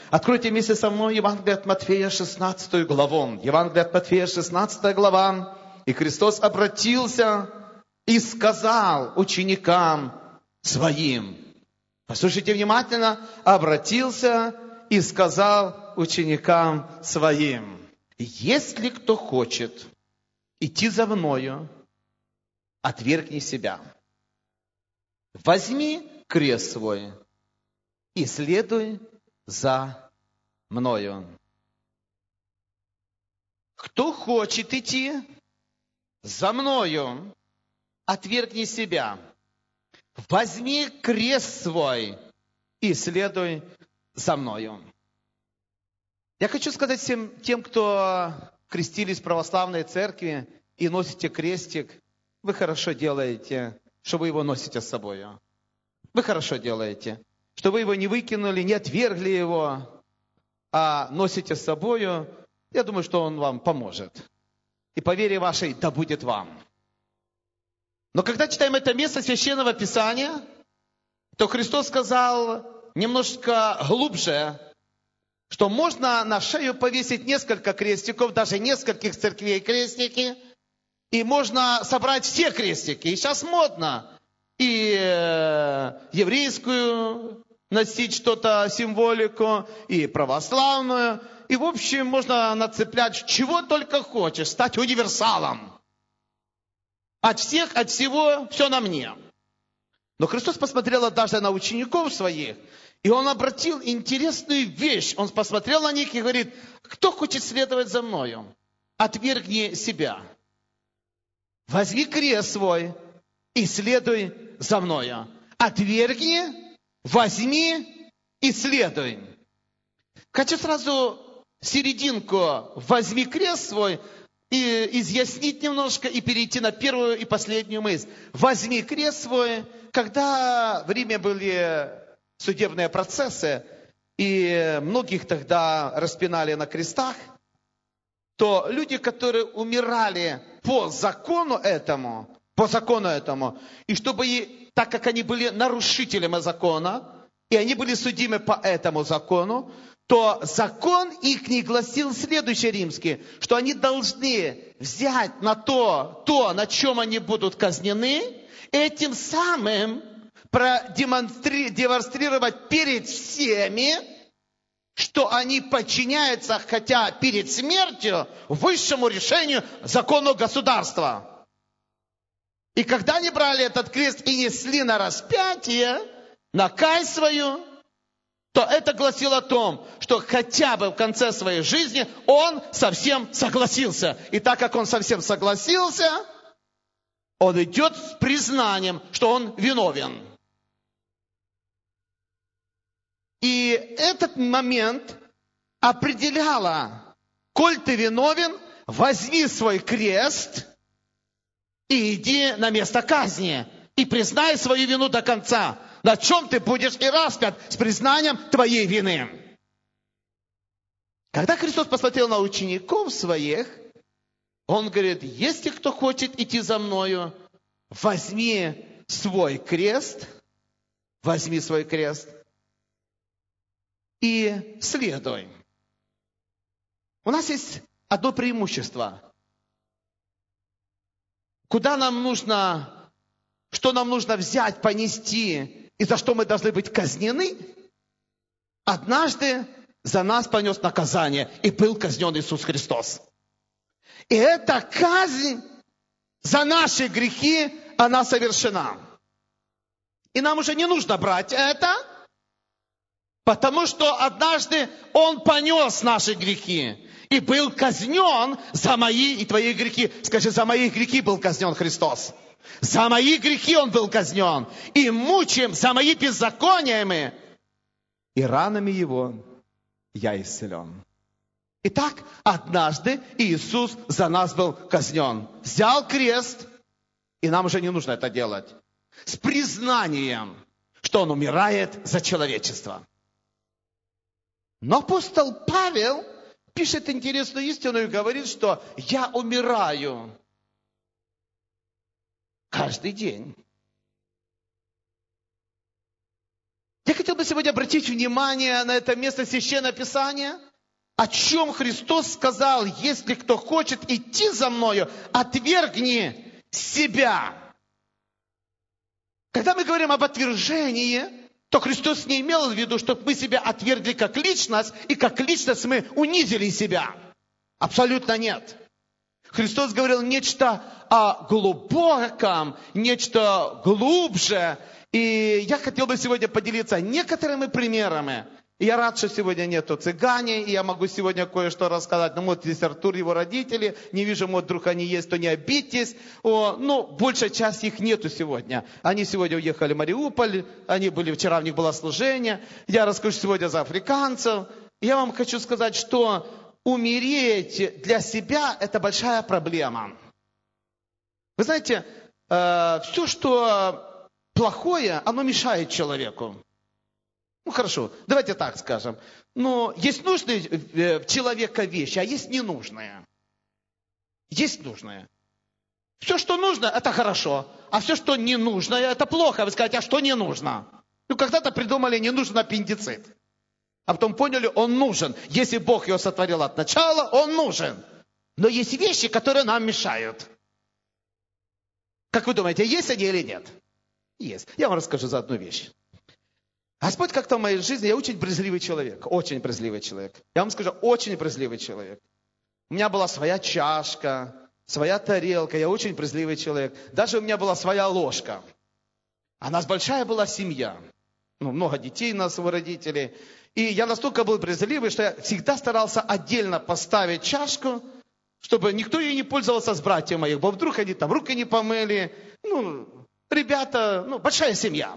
Откройте вместе со мной Евангелие от Матфея, 16 главу. Евангелие от Матфея, 16 глава. И Христос обратился и сказал ученикам своим. Послушайте внимательно. Обратился и сказал ученикам своим. Если кто хочет идти за мною, отвергни себя. Возьми крест свой и следуй за мною. Кто хочет идти за мною, отвергни себя. Возьми крест свой и следуй за мною. Я хочу сказать всем тем, кто крестились в православной церкви и носите крестик, вы хорошо делаете, что вы его носите с собой. Вы хорошо делаете, что вы его не выкинули, не отвергли его, а носите с собой. Я думаю, что он вам поможет. И по вере вашей да будет вам. Но когда читаем это место Священного Писания, то Христос сказал немножко глубже, что можно на шею повесить несколько крестиков, даже нескольких церквей крестики, и можно собрать все крестики. И сейчас модно и еврейскую носить что-то, символику, и православную. И, в общем, можно нацеплять чего только хочешь, стать универсалом. От всех, от всего, все на мне. Но Христос посмотрел даже на учеников своих, и Он обратил интересную вещь. Он посмотрел на них и говорит: кто хочет следовать за мною, отвергни себя. Возьми крест свой и следуй за мною. Отвергни, возьми и следуй. Хочу сразу серединку «возьми крест свой» и изъяснить немножко, и перейти на первую и последнюю мысль. Возьми крест свой. Когда в Риме были судебные процессы, и многих тогда распинали на крестах, то люди, которые умирали по закону этому, и чтобы, так как они были нарушителями закона, и они были судимы по этому закону, то закон их не гласил следующий римский, что они должны взять на то, на чем они будут казнены, этим самым продемонстрировать перед всеми, что они подчиняются, хотя перед смертью, высшему решению закону государства. И когда они брали этот крест и несли на распятие, на казнь свою, то это гласило о том, что хотя бы в конце своей жизни он совсем согласился. И так как он совсем согласился, он идет с признанием, что он виновен. И этот момент определяла: коль ты виновен, возьми свой крест и иди на место казни. И признай свою вину до конца. На чем ты будешь и распят с признанием твоей вины. Когда Христос посмотрел на учеников своих, Он говорит: если кто хочет идти за мною, возьми свой крест и следуй. У нас есть одно преимущество. Куда нам нужно, что нам нужно взять, понести, и за что мы должны быть казнены? Однажды за нас понес наказание, и был казнен Иисус Христос. И эта казнь за наши грехи, она совершена. И нам уже не нужно брать это, потому что однажды Он понес наши грехи и был казнен за мои и твои грехи. Скажи: за мои грехи был казнен Христос. За мои грехи Он был казнен. И мучим за мои беззакониями. И ранами Его я исцелен. Итак, однажды Иисус за нас был казнен. Взял крест, и нам уже не нужно это делать. С признанием, что Он умирает за человечество. Но апостол Павел пишет интересную истину и говорит, что я умираю каждый день. Я хотел бы сегодня обратить внимание на это место Священного Писания, о чем Христос сказал: если кто хочет идти за мною, отвергни себя. Когда мы говорим об отвержении, то Христос не имел в виду, чтобы мы себя отвергли как личность, и как личность мы унизили себя. Абсолютно нет. Христос говорил нечто о глубоком, нечто глубже. И я хотел бы сегодня поделиться некоторыми примерами. И я рад, что сегодня нету цыгане, и я могу сегодня кое-что рассказать. Ну, вот здесь Артур, его родители. Не вижу, вот вдруг они есть, то не обидьтесь. Ну, большая часть их нету сегодня. Они сегодня уехали в Мариуполь, они были, вчера у них было служение. Я расскажу сегодня за африканцев. Я вам хочу сказать, что умереть для себя – это большая проблема. Вы знаете, все, что плохое, оно мешает человеку. Ну, хорошо, давайте так скажем. Но есть нужные в человека вещи, а есть ненужные. Есть нужные. Все, что нужно, это хорошо. А все, что не нужно, это плохо. Вы скажете, а что не нужно? Ну, когда-то придумали, не нужен аппендицит. А потом поняли, он нужен. Если Бог его сотворил от начала, он нужен. Но есть вещи, которые нам мешают. Как вы думаете, есть они или нет? Есть. Я вам расскажу за одну вещь. Господь как-то в моей жизни, я очень брезгливый человек. Очень брезгливый человек. Я вам скажу, очень брезгливый человек. У меня была своя чашка, своя тарелка. Я очень брезгливый человек. Даже у меня была своя ложка. А у нас большая была семья. Много детей у нас у родителей. И я настолько был брезгливый, что я всегда старался отдельно поставить чашку, чтобы никто ей не пользовался с братьями моих. Бо вдруг они там руки не помыли. Ребята, большая семья.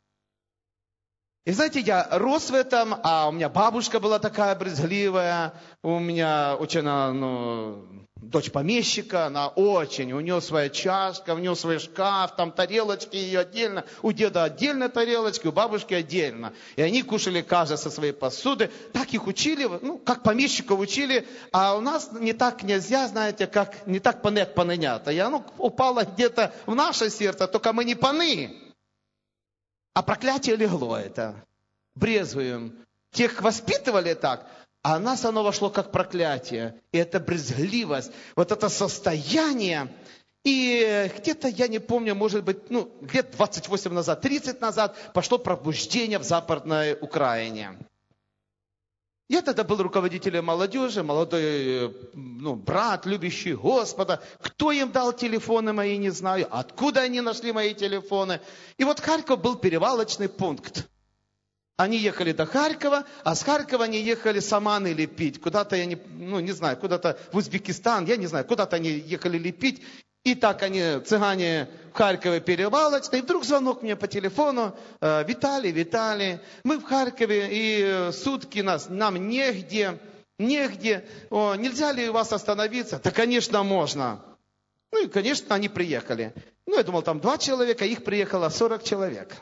И знаете, я рос в этом, а у меня бабушка была такая брезгливая, у меня очень, дочь помещика, она очень, у нее своя чашка, у нее свой шкаф, там тарелочки ее отдельно, у деда отдельно тарелочки, у бабушки отдельно. И они кушали каждый со своей посуды. Так их учили, как помещиков учили, а у нас не так нельзя, знаете, как не так понять. И оно упало где-то в наше сердце, только мы не паны. А проклятие легло это. Брезгуем. Тех воспитывали так, а нас оно вошло как проклятие. И это брезгливость, вот это состояние. И где-то, я не помню, может быть, лет 28 назад, 30 назад пошло пробуждение в Западной Украине. Я тогда был руководителем молодежи, молодой брат, любящий Господа. Кто им дал телефоны мои, не знаю. Откуда они нашли мои телефоны. И вот Харьков был перевалочный пункт. Они ехали до Харькова, а с Харькова они ехали саманы лепить. Куда-то, я не знаю, куда-то в Узбекистан, я не знаю, куда-то они ехали лепить. И так они, цыгане, в Харькове перевалочные. И вдруг звонок мне по телефону. Виталий, мы в Харькове, и сутки нам негде. Нельзя ли у вас остановиться? Да, конечно, можно. И, конечно, они приехали. Я думал, там 2 человека, их приехало 40 человек.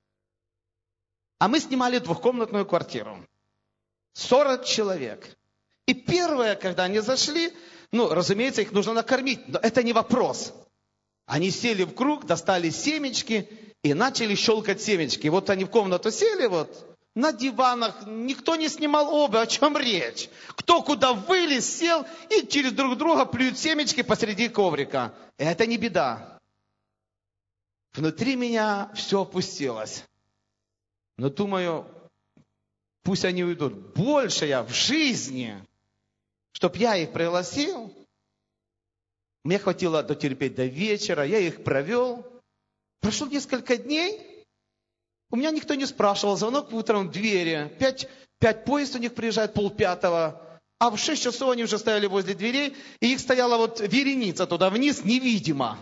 А мы снимали 2-комнатную квартиру. 40 человек. И первое, когда они зашли, разумеется, их нужно накормить, но это не вопрос. Они сели в круг, достали семечки и начали щелкать семечки. Вот они в комнату сели, на диванах, никто не снимал обувь, о чем речь. Кто куда вылез, сел и через друг друга плюют семечки посреди коврика. Это не беда. Внутри меня все опустилось. Но думаю, пусть они уйдут. Больше я в жизни, чтоб я их пригласил, мне хватило дотерпеть до вечера, я их провел. Прошло несколько дней, у меня никто не спрашивал, звонок утром в двери, 5 поезд у них приезжает 4:30, а в 6 часов они уже стояли возле дверей, и их стояла вереница туда вниз, невидимо.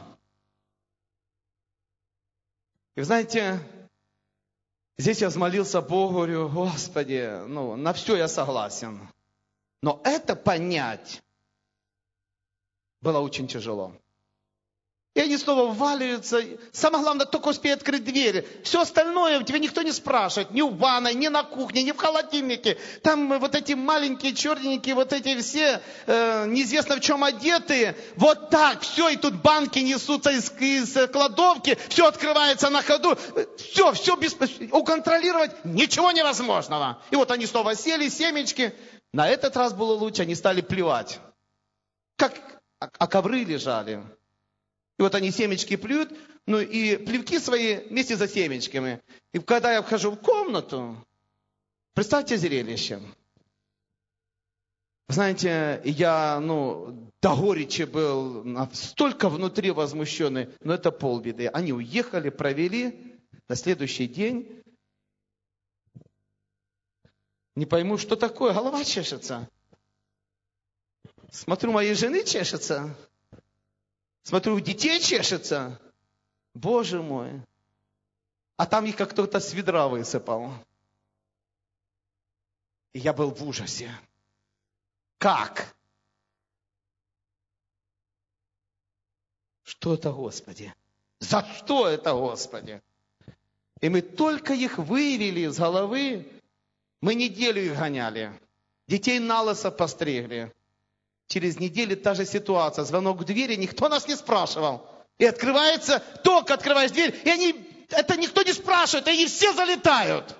И вы знаете, здесь я взмолился Богу, говорю, Господи, на все я согласен. Но это понять было очень тяжело. И они снова вваливаются. Самое главное, только успей открыть двери. Все остальное тебя никто не спрашивает. Ни в ванной, ни на кухне, ни в холодильнике. Там вот эти маленькие черненькие, вот эти все неизвестно в чем одетые. Вот так все. И тут банки несутся из кладовки. Все открывается на ходу. Все уконтролировать ничего невозможного. И вот они снова сели, семечки. На этот раз было лучше, они стали плевать. А ковры лежали. И вот они семечки плюют, ну и плевки свои вместе за семечками. И когда я вхожу в комнату, представьте зрелище. Знаете, я, до горечи был столько внутри возмущенный, но это полбеды. Они уехали, провели, на следующий день. Не пойму, что такое, голова чешется. Смотрю, моей жены чешется. Смотрю, у детей чешется. Боже мой. А там их как кто-то с ведра высыпал. И я был в ужасе. Как? Что это, Господи? За что это, Господи? И мы только их вывели из головы. Мы неделю их гоняли. Детей налысо постригли. Через неделю та же ситуация. Звонок в двери, никто нас не спрашивал. И открывается, только открываешь дверь, и это никто не спрашивает, они все залетают.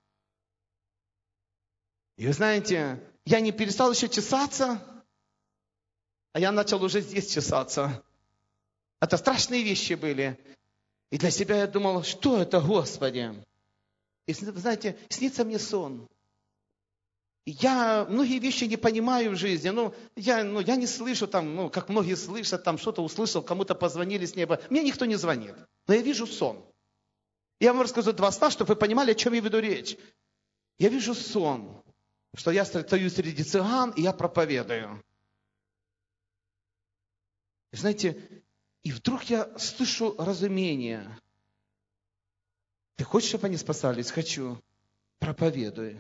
И вы знаете, я не перестал еще чесаться, а я начал уже здесь чесаться. Это страшные вещи были. И для себя я думал, что это, Господи? И вы знаете, снится мне сон. Я многие вещи не понимаю в жизни. Я не слышу там, как многие слышат, там что-то услышал, кому-то позвонили с неба. Мне никто не звонит. Но я вижу сон. Я вам расскажу 2 сна, чтобы вы понимали, о чем я веду речь. Я вижу сон, что я стою среди цыган, и я проповедую. И знаете, и вдруг я слышу разумение. Ты хочешь, чтобы они спасались? Хочу. Проповедуй.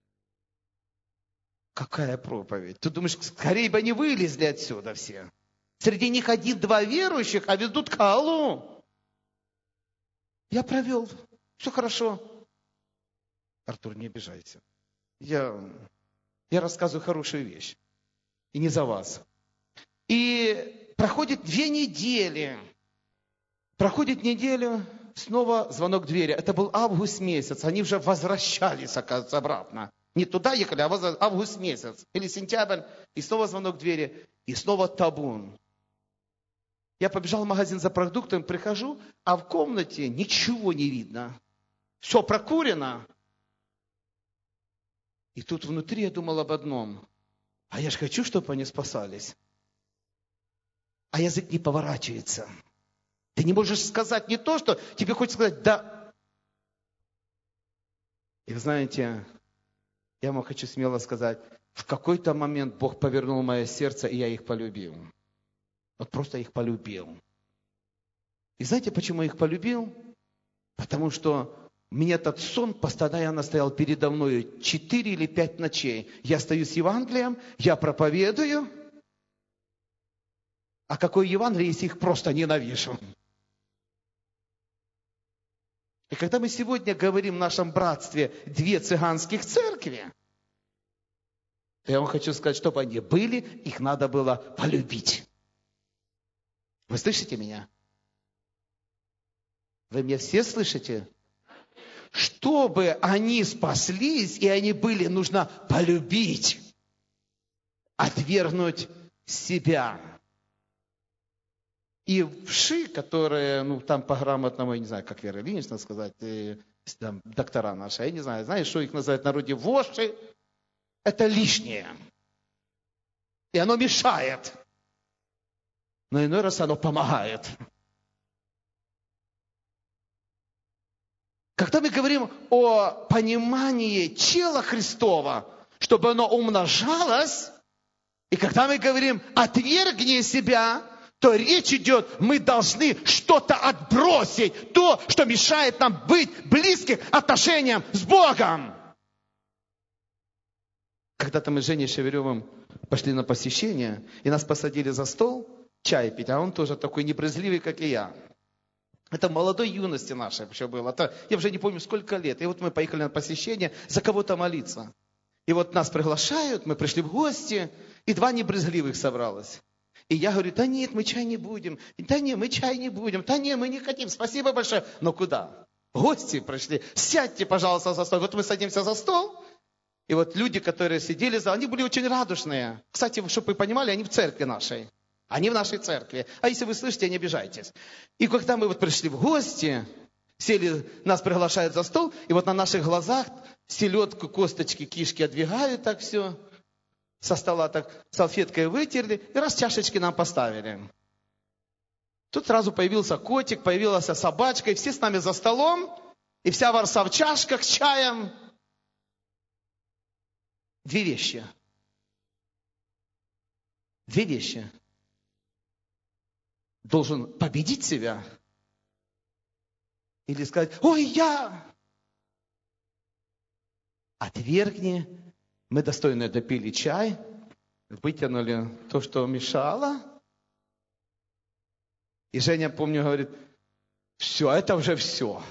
Какая проповедь? Ты думаешь, скорее бы они вылезли отсюда все. Среди них 1-2 верующих, а ведут к Аллу. Я провел. Все хорошо. Артур, не обижайся. Я рассказываю хорошую вещь. И не за вас. И проходит 2 недели. Проходит неделю, снова звонок в двери. Это был август месяц. Они уже возвращались, оказывается, обратно. Не туда ехали, а август месяц. Или сентябрь. И снова звонок в двери. И снова табун. Я побежал в магазин за продуктами, прихожу, а в комнате ничего не видно. Все прокурено. И тут внутри я думал об одном. А я же хочу, чтобы они спасались. А язык не поворачивается. Ты не можешь сказать не то, что тебе хочется сказать «да». И вы знаете, я вам хочу смело сказать, в какой-то момент Бог повернул мое сердце, и я их полюбил. Вот просто их полюбил. И знаете, почему я их полюбил? Потому что у меня этот сон постоянно стоял передо мной 4 или 5 ночей. Я стою с Евангелием, я проповедую. А какое Евангелие, если их просто ненавижу? И когда мы сегодня говорим в нашем братстве 2 цыганских церкви, то я вам хочу сказать, чтобы они были, их надо было полюбить. Вы слышите меня? Вы меня все слышите? Чтобы они спаслись, и они были, нужно полюбить, отвергнуть себя. И вши, которые, там по-грамотному, я не знаю, как Вера Ильинична сказать, там, доктора наши, я не знаю, знаешь, что их называют в народе воши? Это лишнее. И оно мешает. Но иной раз оно помогает. Когда мы говорим о понимании тела Христова, чтобы оно умножалось, и когда мы говорим «отвергни себя», то речь идет, мы должны что-то отбросить, то, что мешает нам быть близким отношениям с Богом. Когда-то мы с Женей Шеверевым пошли на посещение, и нас посадили за стол, чай пить, а он тоже такой небрезгливый, как и я. Это в молодой юности нашей еще было. Это, я уже не помню, сколько лет. И вот мы поехали на посещение за кого-то молиться. И вот нас приглашают, мы пришли в гости, и 2 небрезгливых собралось. И я говорю, да нет, мы чай не будем. Да нет, мы чай не будем. Да нет, мы не хотим. Спасибо большое. Но куда? Гости пришли. Сядьте, пожалуйста, за стол. Вот мы садимся за стол. И вот люди, которые сидели, они были очень радушные. Кстати, чтобы вы понимали, они в церкви нашей. Они в нашей церкви. А если вы слышите, не обижайтесь. И когда мы вот пришли в гости, сели, нас приглашают за стол, и вот на наших глазах селедку, косточки, кишки отдвигают так все. Со стола так салфеткой вытерли, и раз чашечки нам поставили. Тут сразу появился котик, появилась собачка, и все с нами за столом, и вся ворса в чашках с чаем. 2 вещи. 2 вещи. Должен победить себя или сказать, ой, я. Отвергни. Мы достойно допили чай, вытянули то, что мешало. И Женя, помню, говорит, все, это уже все.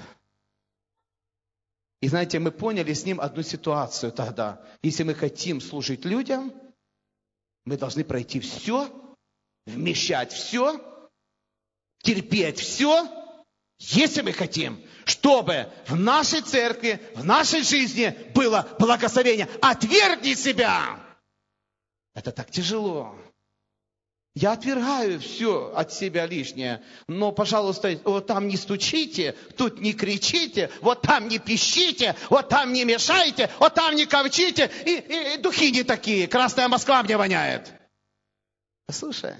И знаете, мы поняли с ним одну ситуацию тогда. Если мы хотим служить людям, мы должны пройти все, вмещать все, терпеть все, если мы хотим, чтобы в нашей церкви, в нашей жизни было благословение. Отвергни себя. Это так тяжело. Я отвергаю все от себя лишнее. Но, пожалуйста, вот там не стучите, тут не кричите, вот там не пищите, вот там не мешайте, вот там не ковчите. И духи не такие. Красная Москва мне воняет. Слушай,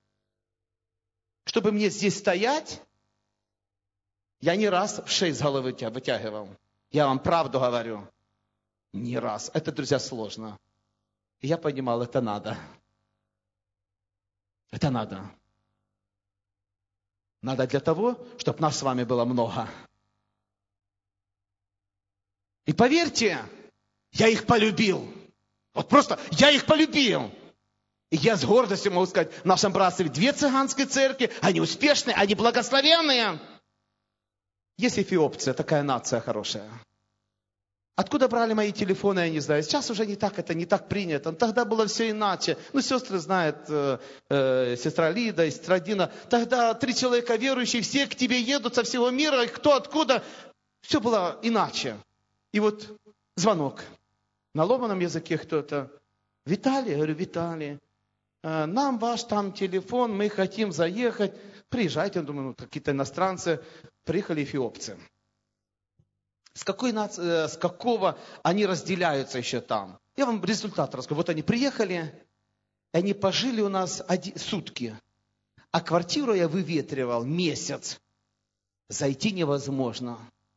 чтобы мне здесь стоять, я не раз в 6 головы тебя вытягивал. Я вам правду говорю. Не раз. Это, друзья, сложно. И я понимал, это надо. Это надо. Надо для того, чтобы нас с вами было много. И поверьте, я их полюбил. Вот просто я их полюбил. И я с гордостью могу сказать, в нашем братстве 2 цыганские церкви, они успешные, они благословенные. Есть эфиопцы, такая нация хорошая. Откуда брали мои телефоны, я не знаю. Сейчас уже не так, это не так принято. Тогда было все иначе. Ну, сестры знают, сестра Лида, сестра Дина. Тогда 3 человека верующие, все к тебе едут со всего мира, кто откуда. Все было иначе. И вот звонок. На ломаном языке кто-то. Виталий, я говорю, Виталий, нам ваш там телефон, мы хотим заехать. Приезжайте, я думаю, какие-то иностранцы. Приехали эфиопцы. С какого они разделяются еще там? Я вам результат расскажу. Вот они приехали, и они пожили у нас сутки. А квартиру я выветривал месяц. Зайти невозможно.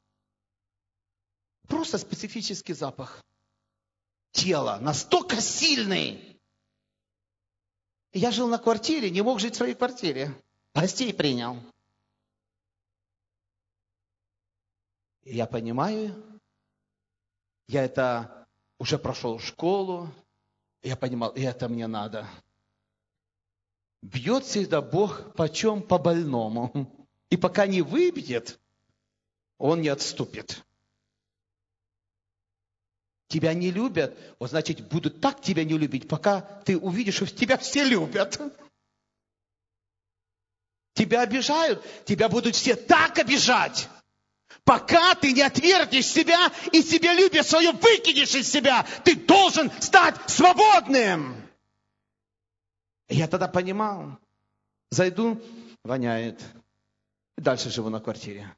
Просто специфический запах. Тела настолько сильный. Я жил на квартире, не мог жить в своей квартире. Гостей принял. Я понимаю, я это уже прошел школу, я понимал, и это мне надо. Бьет всегда Бог почем по больному. И пока не выбьет, Он не отступит. Тебя не любят, вот значит, будут так тебя не любить, пока ты увидишь, что тебя все любят. Тебя обижают, тебя будут все так обижать. Пока ты не отвергнешь себя и себялюбие свое выкинешь из себя, ты должен стать свободным. Я тогда понимал, зайду, воняет. И дальше живу на квартире.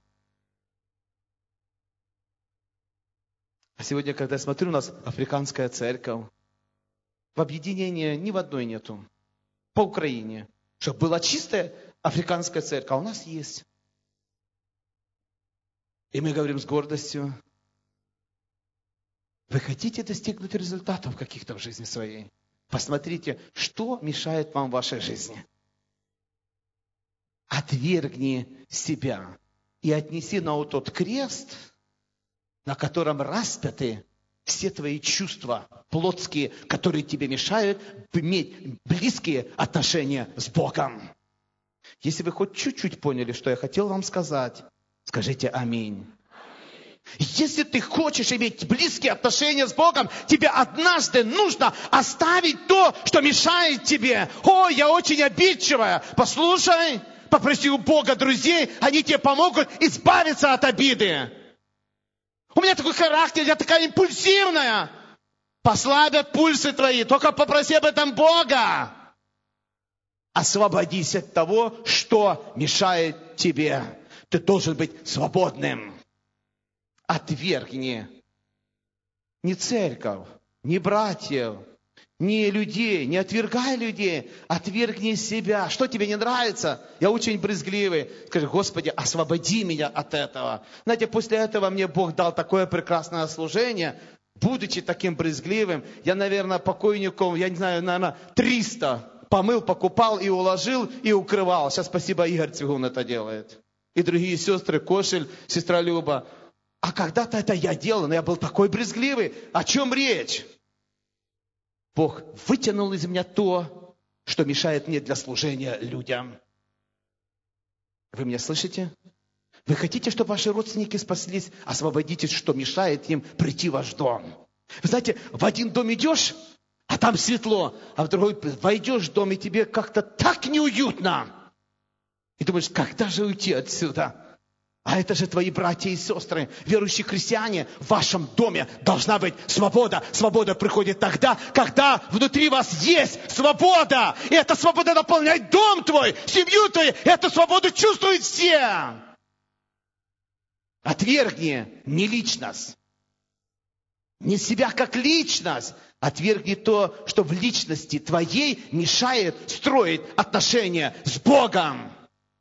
А сегодня, когда я смотрю, у нас африканская церковь. В объединении ни в одной нету. По Украине. Чтобы была чистая африканская церковь, а у нас есть. И мы говорим с гордостью, вы хотите достигнуть результатов каких-то в жизни своей? Посмотрите, что мешает вам в вашей жизни. Отвергни себя и отнеси на вот тот крест, на котором распяты все твои чувства плотские, которые тебе мешают иметь близкие отношения с Богом. Если вы хоть чуть-чуть поняли, что я хотел вам сказать, скажите аминь. Если ты хочешь иметь близкие отношения с Богом, тебе однажды нужно оставить то, что мешает тебе. О, я очень обидчивая. Послушай, попроси у Бога друзей, они тебе помогут избавиться от обиды. У меня такой характер, я такая импульсивная. Послабят пульсы твои, только попроси об этом Бога. Освободись от того, что мешает тебе. Ты должен быть свободным. Отвергни не церковь, не братьев, не людей, не отвергай людей, отвергни себя. Что тебе не нравится? Я очень брезгливый. Скажи: Господи, освободи меня от этого. Знаете, после этого мне Бог дал такое прекрасное служение. Будучи таким брезгливым, я, наверное, покойников, я не знаю, наверное, 300 помыл, покупал и уложил, и укрывал. Сейчас, спасибо, Игорь Цвигун это делает. И другие сестры, Кошель, сестра Люба. А когда-то это я делал, но я был такой брезгливый. О чем речь? Бог вытянул из меня то, что мешает мне для служения людям. Вы меня слышите? Вы хотите, чтобы ваши родственники спаслись? Освободитесь, что мешает им прийти в ваш дом. Вы знаете, в один дом идешь, а там светло, а в другой войдешь в дом, и тебе как-то так неуютно. И думаешь: когда же уйти отсюда? А это же твои братья и сестры, верующие христиане. В вашем доме должна быть свобода. Свобода приходит тогда, когда внутри вас есть свобода. И эта свобода наполняет дом твой, семью твою. И эту свободу чувствуют все. Отвергни не личность, не себя как личность. Отвергни то, что в личности твоей мешает строить отношения с Богом.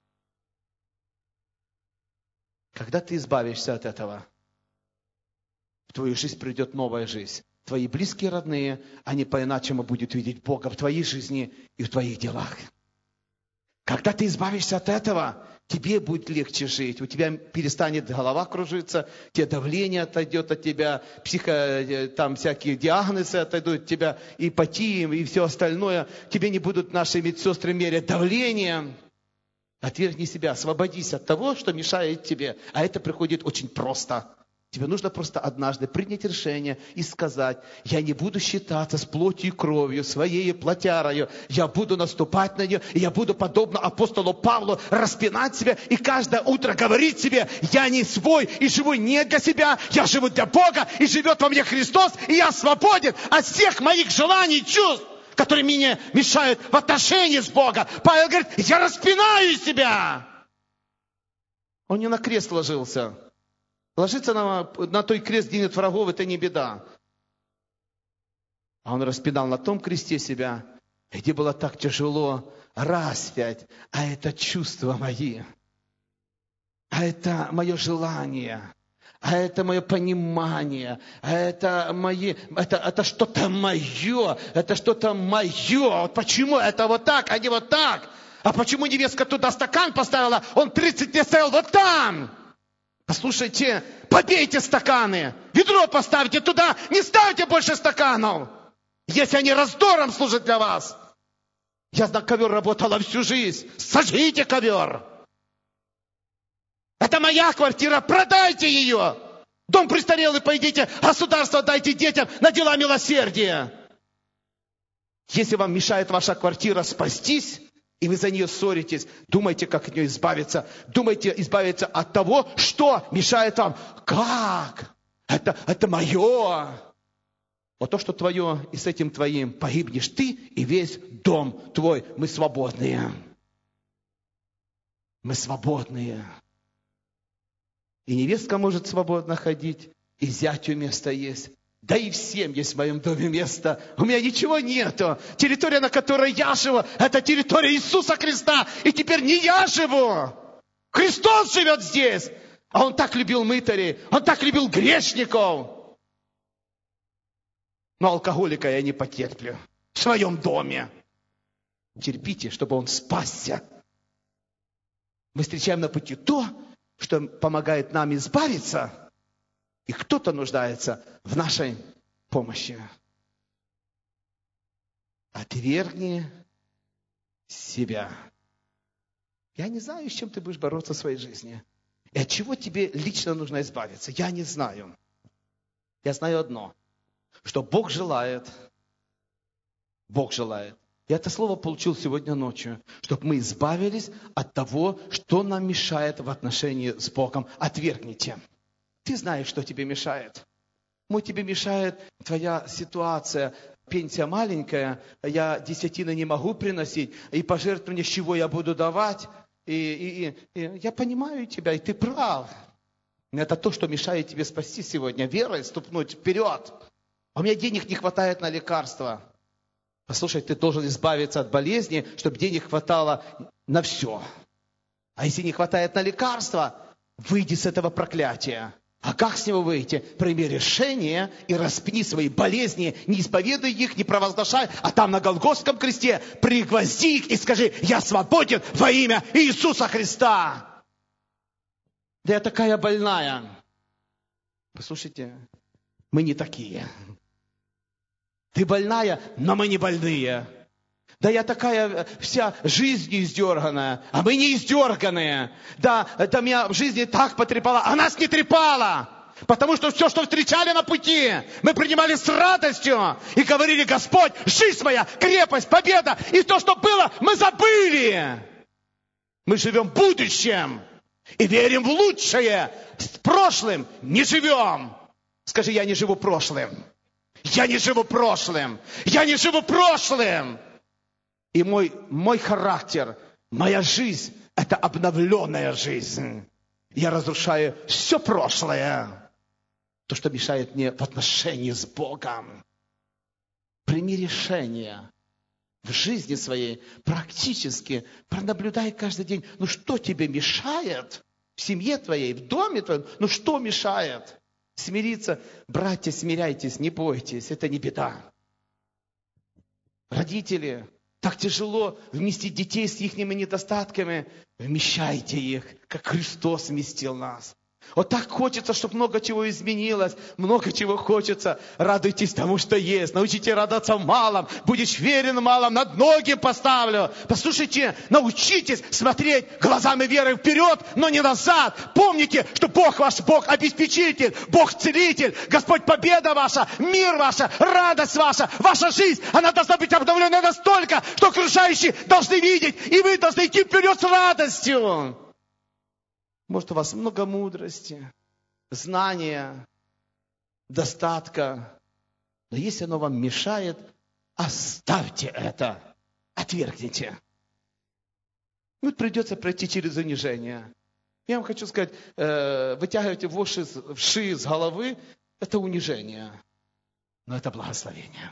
Когда ты избавишься от этого, в твою жизнь придет новая жизнь. Твои близкие, родные, они по-иначему будут видеть Бога в твоей жизни и в твоих делах. Когда ты избавишься от этого, тебе будет легче жить. У тебя перестанет голова кружиться, тебе давление отойдет от тебя, там всякие диагнозы отойдут от тебя, ипотии и все остальное. Тебе не будут наши медсестры мерять давление. Отвергни себя, освободись от того, что мешает тебе. А это приходит очень просто. Тебе нужно просто однажды принять решение и сказать: я не буду считаться с плотью и кровью, своей плотярою. Я буду наступать на нее, и я буду, подобно апостолу Павлу, распинать себя и каждое утро говорить себе: я не свой и живу не для себя, я живу для Бога, и живет во мне Христос, и я свободен от всех моих желаний и чувств, которые мне мешают в отношении с Богом. Павел говорит: я распинаю себя. Он не на крест ложился. Ложиться на той крест, где нет врагов, это не беда. А он распинал на том кресте себя, где было так тяжело распять. А это чувства мои. А это мое желание. А это мое понимание, а это что-то мое, это что-то мое. Вот почему это вот так, а не вот так? А почему невестка туда стакан поставила, он 30 лет стоял вот там? Послушайте, побейте стаканы, ведро поставьте туда, не ставьте больше стаканов, если они раздором служат для вас. Я на ковер работала всю жизнь, сожгите ковер. Это моя квартира, продайте ее. Дом престарелый, пойдите, государство дайте детям на дела милосердия. Если вам мешает ваша квартира спастись, и вы за нее ссоритесь, думайте, как от нее избавиться. Думайте избавиться от того, что мешает вам. Как? Это мое. Вот то, что твое, и с этим твоим погибнешь ты и весь дом твой. Мы свободные. Мы свободные. И невестка может свободно ходить, и зятю место есть. Да и всем есть в моем доме место. У меня ничего нету. Территория, на которой я живу, это территория Иисуса Христа. И теперь не я живу. Христос живет здесь. А Он так любил мытарей. Он так любил грешников. Но алкоголика я не потерплю. В своем доме. Терпите, чтобы он спасся. Мы встречаем на пути то, что помогает нам избавиться. И кто-то нуждается в нашей помощи. Отвергни себя. Я не знаю, с чем ты будешь бороться в своей жизни. И от чего тебе лично нужно избавиться. Я не знаю. Я знаю одно, что Бог желает. Я это слово получил сегодня ночью, чтобы мы избавились от того, что нам мешает в отношении с Богом. Отвергните. Ты знаешь, что тебе мешает. Тебе мешает твоя ситуация. Пенсия маленькая, я десятины не могу приносить, и пожертвования с чего я буду давать. И я понимаю тебя, и ты прав. Это то, что мешает тебе спасти сегодня, верой ступнуть вперед. А у меня денег не хватает на лекарства. Послушай, ты должен избавиться от болезни, чтобы денег хватало на все. А если не хватает на лекарства, выйди с этого проклятия. А как с него выйти? Прими решение и распни свои болезни, не исповедуй их, не провозглашай, а там на Голгофском кресте пригвозди их и скажи: я свободен во имя Иисуса Христа. Да я такая больная. Послушайте, мы не такие. Ты больная, но мы не больные. Да я такая вся жизнью издерганная, а мы не издерганные. Да, это меня в жизни так потрепало, а нас не трепало. Потому что все, что встречали на пути, мы принимали с радостью и говорили: Господь, жизнь моя, крепость, победа. И то, что было, мы забыли. Мы живем в будущем и верим в лучшее. С прошлым не живем. Скажи: я не живу прошлым. Я не живу прошлым. Я не живу прошлым. И мой характер, моя жизнь – это обновленная жизнь. Я разрушаю все прошлое, то, что мешает мне в отношении с Богом. Прими решение в жизни своей, практически, пронаблюдай каждый день. Что тебе мешает в семье твоей, в доме твоем? Что мешает? Смириться. Братья, смиряйтесь, не бойтесь, это не беда. Родители, так тяжело вместить детей с их недостатками. Вмещайте их, как Христос вместил нас. Вот так хочется, чтобы много чего изменилось, много чего хочется. Радуйтесь тому, что есть. Научите радоваться в малом. Будешь верен в малом, над ноги поставлю. Послушайте, научитесь смотреть глазами веры вперед, но не назад. Помните, что Бог ваш Бог обеспечитель, Бог целитель, Господь победа ваша, мир ваша, радость ваша жизнь. Она должна быть обновлена настолько, что окружающие должны видеть, и вы должны идти вперед с радостью. Может, у вас много мудрости, знания, достатка. Но если оно вам мешает, оставьте это. Отвергните. Придется пройти через унижение. Я вам хочу сказать, вытягивайте вши с головы, это унижение. Но это благословение.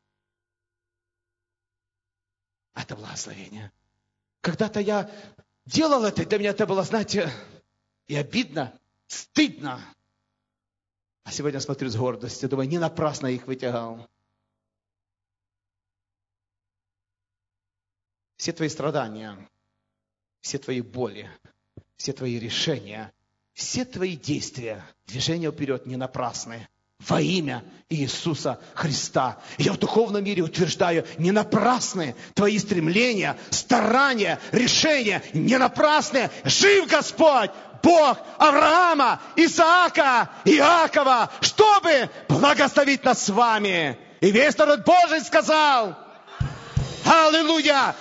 Это благословение. Когда-то я делал это, и для меня это было, знаете, и обидно, стыдно. А сегодня смотрю с гордостью, думаю, не напрасно их вытягал. Все твои страдания, все твои боли, все твои решения, все твои действия, движения вперед не напрасны. Во имя Иисуса Христа. Я в духовном мире утверждаю, не напрасны твои стремления, старания, решения, не напрасны. Жив Господь, Бог Авраама, Исаака, Иакова, чтобы благословить нас с вами. И весь народ Божий сказал: Аллилуйя!